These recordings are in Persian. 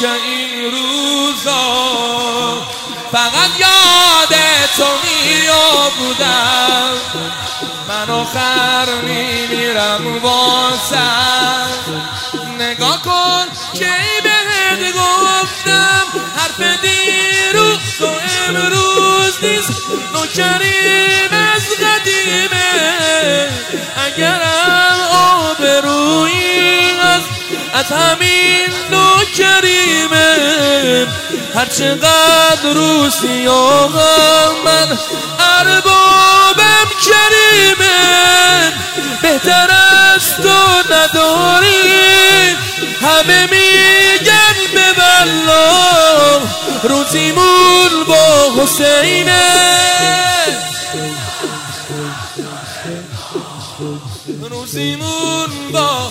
که این روزا فقط یاد تو میافتم. من آخر میمیرم واسه نگاه کن که بهت گفتم حرف دیروز و امروز نیست، نوکریم از قدیمه. اگرم آبرویی هست از همین نوکریمه. هرچقدر رو سیاهم من اربابم کریمه. بهتر از تو نداری همه میگن به والله، روزیمون با حسینه. روزیمون با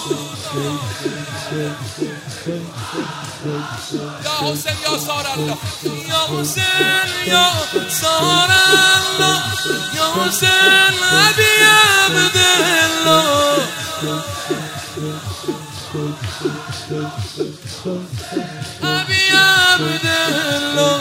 یا حسین یا سار الله، یا حسین یا سار الله، یا حسین ابی عبدالله. ابی عبدالله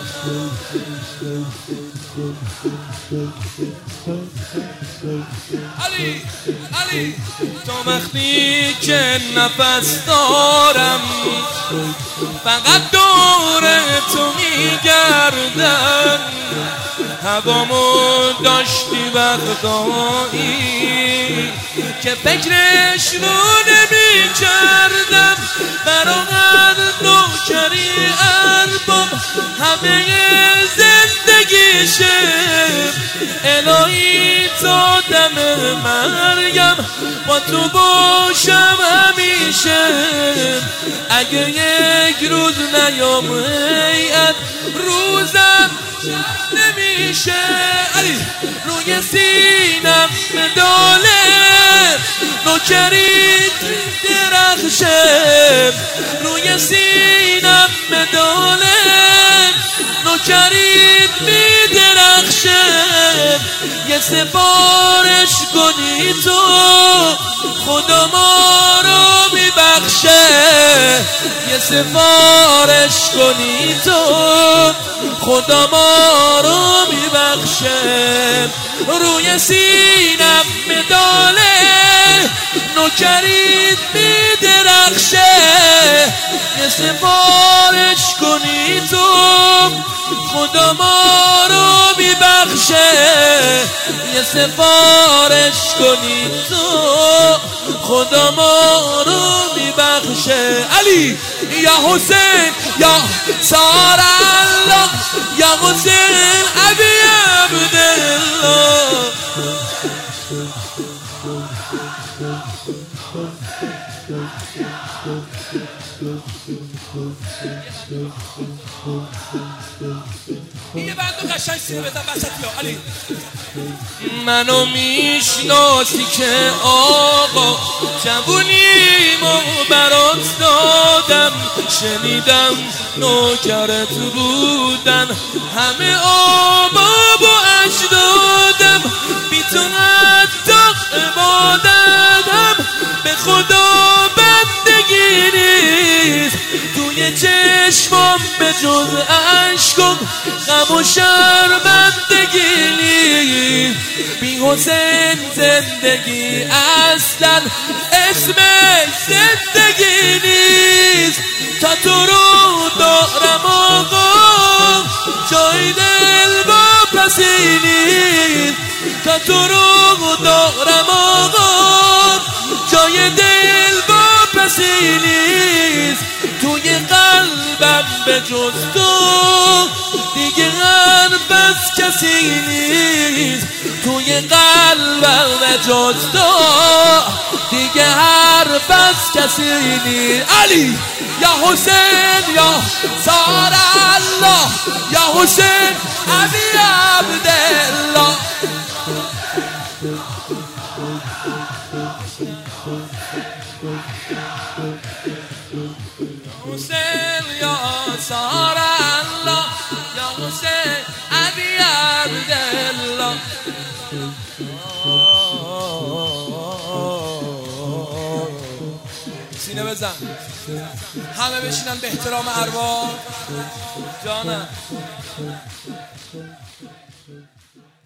علی علی، تا وقتی که نفس دارم فقط دور تو میگردم. هوامو داشتی وقتایی که فکرش رو نمیکردم. برای نوکری ارباب همه زندگیشه. الهی تا دم مریم با تو باشم همیشه. اگه یک روز نیام هیئت روزم نمیشه. علی روی سینم مداله نوکری درخشه. روی سینم مداله نوکری میدرخشه. یه سفارش کنی تو خدا ما رو میبخشه. یه سفارش کنی تو خدا ما رو میبخشه. روی سینم مداله نوکریت میدرخشه. یه سفارش کنی تو خدا ما رو میبخشه. یه سفارش کنی تو خدا ما رو میبخشه. علی یا حسین یا سار الله، یا حسین ابی عبدالله. یه بندو قشنگ سینه بزن وسط یا علی. منو میشناسی که آقا جوونیمو برات دادم. شنیدم نوکرت بودن همه آباب و اجدادم. بی تو حتی عبادتم به خدا بندگی نیست. توی چشمام به جز عشقم غم و شرمندگی نیست. بی حسین زندگی اصلا اسمش زندگی نیست. تا تو رو دارم آقا جای دل با پسی نیست. تا تو رو دارم آقا جای دل با پسی نیست. توی قلبم به جز تو دیگه قلب از کسی نیست. توی قلبم به جز تو دیگه حرف از کسی نیست. علی یا حسین یا سار الله، یا حسین ابی عبدالله. حسین یا سار الله، یا حسین ابی عبدالله. سینه بزن. همه بشینن به احترام ارواح جانم.